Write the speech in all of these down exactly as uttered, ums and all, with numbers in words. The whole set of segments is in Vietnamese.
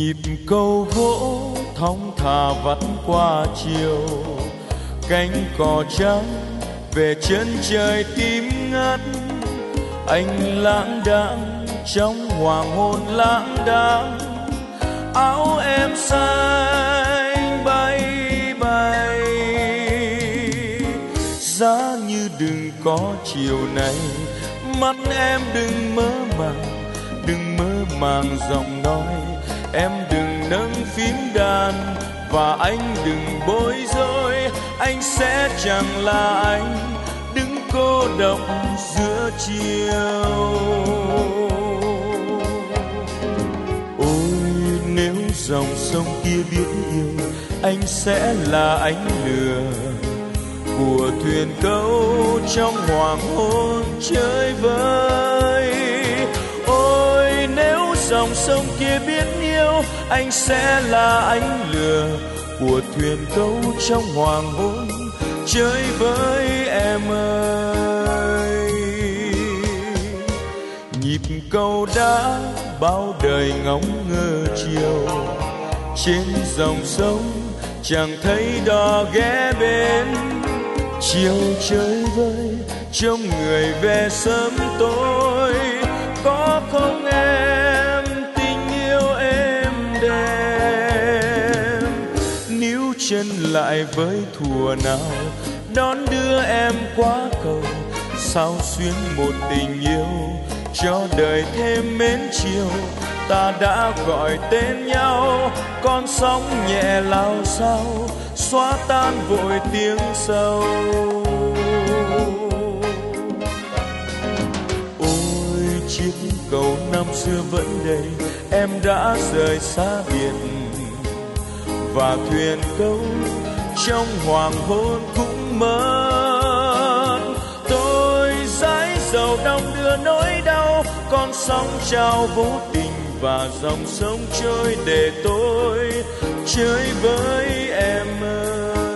Nhịp cầu gỗ thong thả vắt qua chiều, cánh cỏ trắng về chân trời tím ngắt. Anh lãng đãng trong hoàng hôn lãng đãng, áo em xanh bay bay. Giá như đừng có chiều nay, mắt em đừng mơ màng, đừng mơ màng giọng nói. Em đừng nâng phím đàn và anh đừng bối rối, anh sẽ chẳng là anh đứng cô độc giữa chiều. Ôi nếu dòng sông kia biết yêu, anh sẽ là ánh lửa của thuyền câu trong hoàng hôn chơi vơi. Ôi nếu dòng sông kia biết yêu, anh sẽ là ánh lửa của thuyền câu trong hoàng hôn chơi với em ơi. Nhịp cầu đã bao đời ngóng ngơ chiều, trên dòng sông chẳng thấy đò ghé bên. Chiều chơi vơi trông người về sớm tối, có không em tình yêu êm đềm. Níu chân lại với thuở nào đón đưa em qua cầu, sao xuyến một tình yêu cho đời thêm mến chiều. Ta đã gọi tên nhau, con sóng nhẹ lao sao xóa tan vội tiếng sâu. Ôi chiếc cầu năm xưa vẫn đây, em đã rời xa biển, và thuyền câu trong hoàng hôn cũng mất. Tôi dãi dầu đong đưa nỗi đau, con sóng trao vô tình và dòng sông trôi để tôi chơi với em ơi.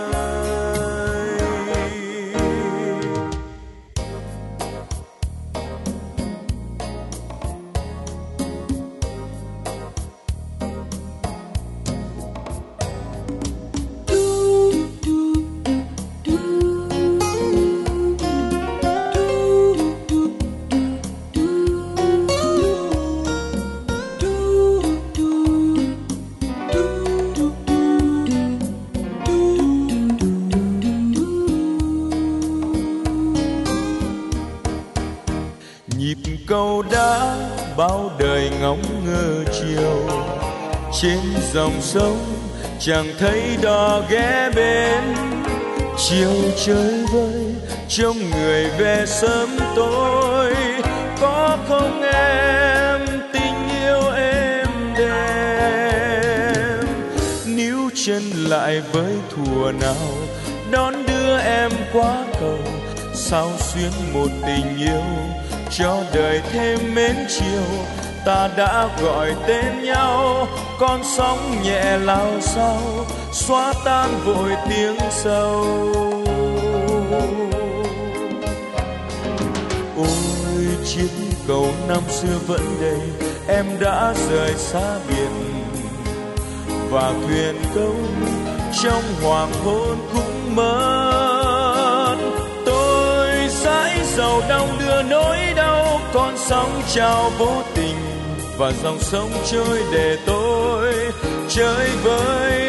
Câu đã bao đời ngóng ngơ chiều, trên dòng sông chẳng thấy đò ghé bên. Chiều chơi vơi trông người về sớm tối, có không em tình yêu êm đềm. Níu chân lại với thuở nào đón đưa em qua cầu, sao xuyến một tình yêu cho đời thêm mến chiều. Ta đã gọi tên nhau, con sóng nhẹ lao sao xóa tan vội tiếng sâu. Ôi chiếc cầu năm xưa vẫn đây, em đã rời xa biển, và thuyền câu trong hoàng hôn cũng mất. Tôi dãi dầu đong đưa nỗi đau, con sóng trao vô tình và dòng sông trôi để tôi chơi với